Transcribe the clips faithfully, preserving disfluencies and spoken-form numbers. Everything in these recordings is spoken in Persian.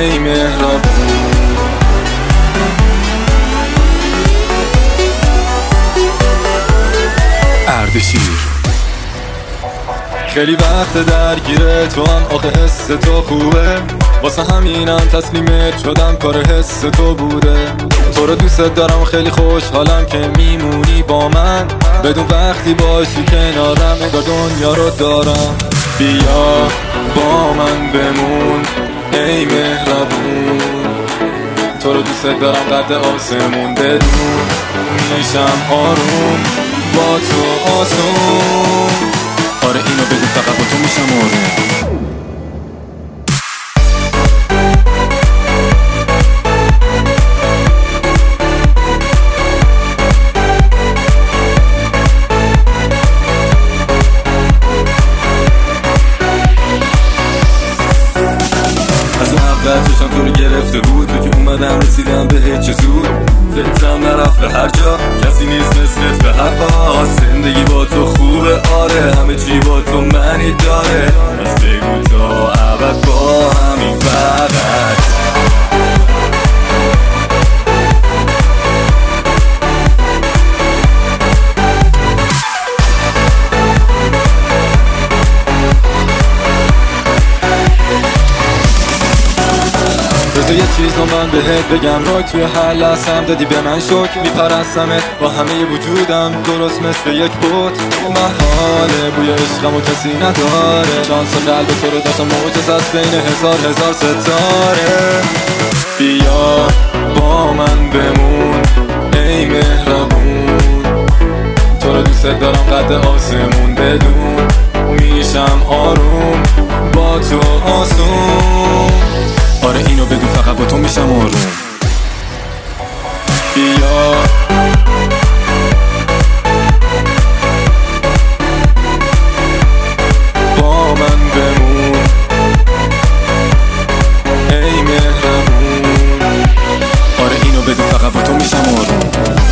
ای مهربون. اردشیر خیلی وقت درگیره تو هم آخه حس تو خوبه، واسه همینم تسلیمت شدم کار حس تو بوده. تو رو دوست دارم خیلی خوشحالم که میمونی با من، بدون وقتی باشی کنارم انگار دنیا رو دارم. بیا با من بمون ای مهربون، تو رو دوست دارم قد آسمون، بدون میشم آروم با تو آسون. آره اینو بگو فقط با تو میشم آروم. چشم تو رو گرفته بود، تو که اومدم رسیدم به هیچ زود. فکرم نرفت به هر جا، کسی نیست مثلت به هر باز. زندگی با تو خوبه آره، همه چی با تو معنی داره. پس بگو تا ابد با همین فقط. بذار یه چیز رو من بهت بگم، رو توی هر لحظم دادی به من شکر. میپرستمت با همه وجودم درست مثل یک بوت. محاله بوی عشقم و کسی نداره، شانس قلب تو رو داشتم معجزه است بین هزار هزار ستاره. بیا با من بمون ای مهربون، تو رو دوست دارم قد آسمون، بدون میشم آروم با تو آسون. آره اینو بگو فقط با تو میشم آروم. بیا با من بمون ای مهربون. آره اینو بگو فقط با تو میشم آروم.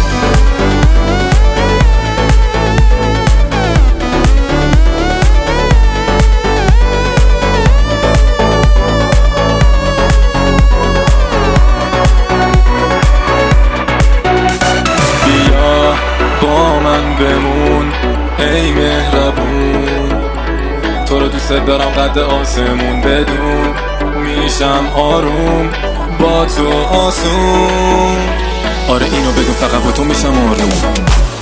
بمون ای مهربون، تو رو دوست دارم قد آسمون، بدون میشم آروم با تو آسون. آره اینو بگو فقط با تو میشم آروم.